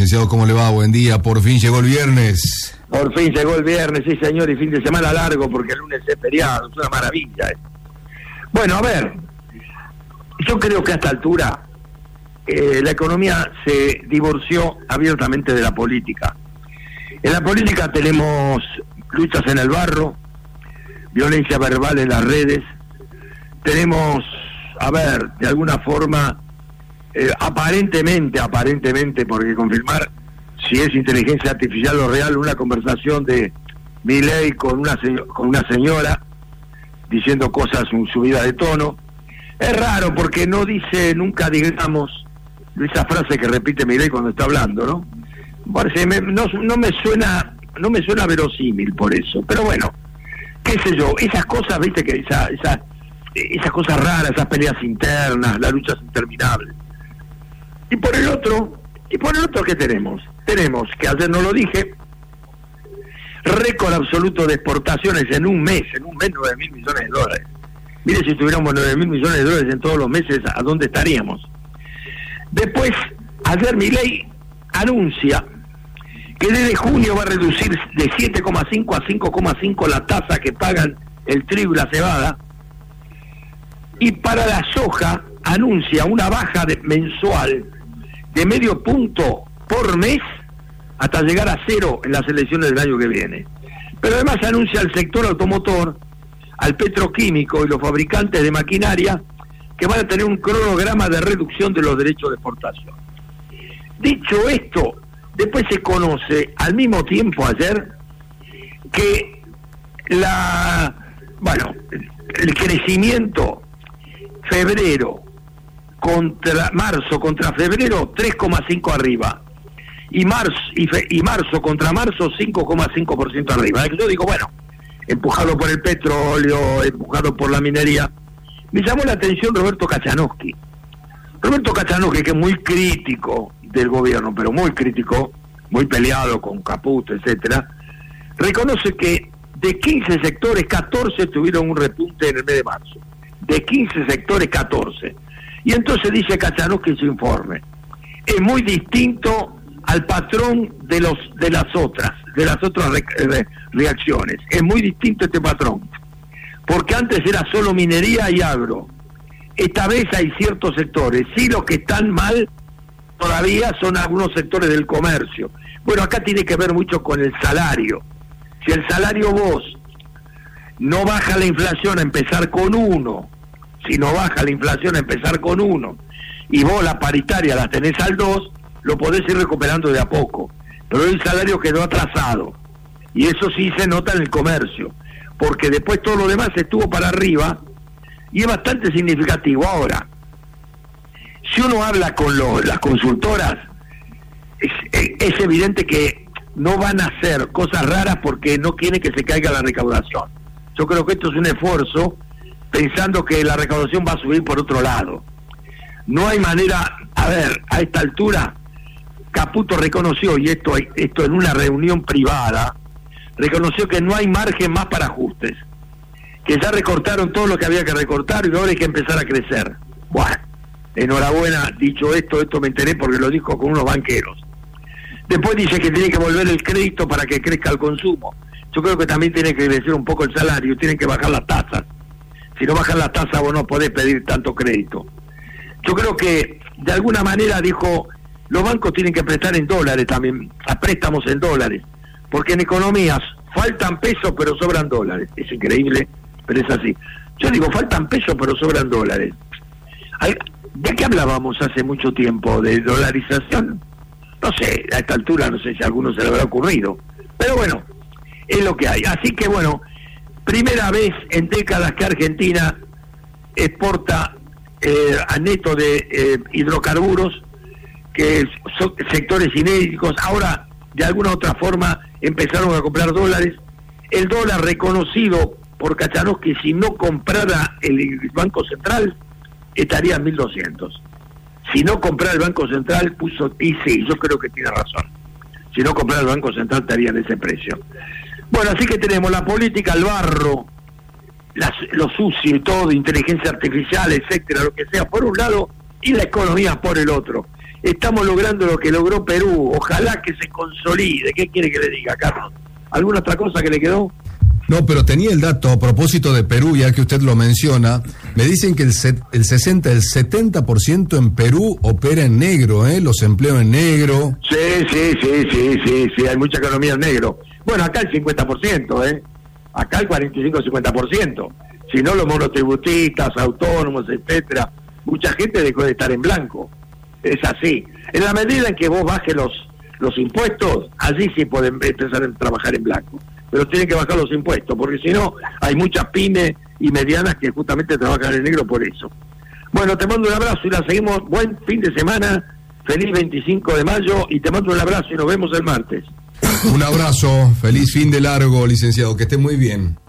licenciado, ¿cómo le va? Buen día, por fin llegó el viernes. Por fin llegó el viernes, sí señor, y fin de semana largo porque el lunes es feriado, es una maravilla. Bueno, a ver, yo creo que a esta altura la economía se divorció abiertamente de la política. En la política tenemos luchas en el barro, violencia verbal en las redes, tenemos, a ver, de alguna forma, aparentemente, porque confirmar si es inteligencia artificial o real, una conversación de Milei con una señora diciendo cosas en subida de tono. Es raro porque no dice nunca, digamos, esa frase que repite Milei cuando está hablando, ¿no? Parece, no me suena verosímil por eso, pero bueno, qué sé yo, esas cosas, viste, que esas cosas raras, esas peleas internas, las luchas interminables. Y por el otro, ¿qué tenemos? Tenemos, que ayer no lo dije, récord absoluto de exportaciones en un mes 9.000 millones de dólares. Mire, si tuviéramos 9.000 millones de dólares en todos los meses, ¿a dónde estaríamos? Después, ayer Milei anuncia que desde junio va a reducir de 7,5 a 5,5 la tasa que pagan el trigo y la cebada, y para la soja anuncia una baja mensual de medio punto por mes hasta llegar a 0 en las elecciones del año que viene. Pero además anuncia al sector automotor, al petroquímico y los fabricantes de maquinaria que van a tener un cronograma de reducción de los derechos de exportación. Dicho esto, después se conoce al mismo tiempo ayer que el crecimiento febrero contra marzo contra febrero 3,5 arriba y marzo contra marzo 5,5% arriba. Yo digo, bueno, empujado por el petróleo, empujado por la minería. Me llamó la atención Roberto Kachanowski, que es muy crítico del gobierno, pero muy crítico, muy peleado con Caputo, etcétera. Reconoce que de 15 sectores, 14 tuvieron un repunte en el mes de marzo. De 15 sectores, 14. Y entonces dice Kachanowski en su informe, es muy distinto al patrón de las otras reacciones. Es muy distinto este patrón, porque antes era solo minería y agro. Esta vez hay ciertos sectores, sí, los que están mal todavía son algunos sectores del comercio. Bueno, acá tiene que ver mucho con el salario. Si el salario vos no baja la inflación a empezar con 1, si no baja la inflación a empezar con 1, y vos la paritaria la tenés al 2, lo podés ir recuperando de a poco. Pero el salario quedó atrasado, y eso sí se nota en el comercio, porque después todo lo demás estuvo para arriba, y es bastante significativo. Ahora, si uno habla con las consultoras, es evidente que no van a hacer cosas raras porque no quieren que se caiga la recaudación. Yo creo que esto es un esfuerzo pensando que la recaudación va a subir por otro lado. No hay manera, a ver, a esta altura, Caputo reconoció, y esto en una reunión privada, reconoció que no hay margen más para ajustes, que ya recortaron todo lo que había que recortar y ahora hay que empezar a crecer. Bueno, enhorabuena, dicho esto me enteré porque lo dijo con unos banqueros. Después dice que tiene que volver el crédito para que crezca el consumo. Yo creo que también tiene que crecer un poco el salario, tienen que bajar las tasas. Si no bajan las tasas vos no podés pedir tanto crédito. Yo creo que de alguna manera dijo, los bancos tienen que prestar en dólares también, a préstamos en dólares, porque en economías faltan pesos pero sobran dólares. Es increíble, pero es así. Yo digo, faltan pesos pero sobran dólares. ¿De qué hablábamos hace mucho tiempo? ¿De dolarización? No sé, a esta altura no sé si a alguno se le habrá ocurrido, pero bueno, es lo que hay. Así que bueno, primera vez en décadas que Argentina exporta a neto de hidrocarburos, que son sectores inéditos. Ahora, de alguna otra forma, empezaron a comprar dólares. El dólar reconocido por Kachanowski, si no comprara el Banco Central, estaría en 1.200. Si no comprara el Banco Central, y sí, yo creo que tiene razón. Si no comprara el Banco Central, estaría en ese precio. Bueno, así que tenemos la política, el barro, lo sucio y todo, inteligencia artificial, etcétera, lo que sea, por un lado, y la economía por el otro. estamos logrando lo que logró Perú, ojalá que se consolide. ¿Qué quiere que le diga, Carlos? ¿Alguna otra cosa que le quedó? No, pero tenía el dato a propósito de Perú, ya que usted lo menciona. Me dicen que el 70% en Perú opera en negro, los empleos en negro. Sí, hay mucha economía en negro. Bueno, acá el 50%, acá el 45-50%. Si no, los monotributistas, autónomos, etcétera, mucha gente dejó de estar en blanco. Es así. En la medida en que vos bajes los impuestos, allí sí pueden empezar a trabajar en blanco. Pero tienen que bajar los impuestos, porque si no, hay muchas pymes y medianas que justamente trabajan en negro por eso. Bueno, te mando un abrazo y la seguimos. Buen fin de semana, feliz 25 de mayo, y te mando un abrazo y nos vemos el martes. Un abrazo, feliz fin de largo, licenciado, que esté muy bien.